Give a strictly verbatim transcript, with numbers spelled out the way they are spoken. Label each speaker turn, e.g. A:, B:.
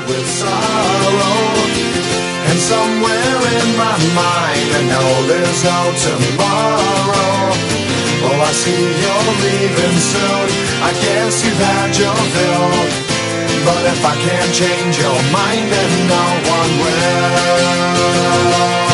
A: with sorrow. And somewhere in my mind I know there's no tomorrow. Oh, I see you're leaving soon, I guess you've had your fill. But if I can't change your mind, then no one will.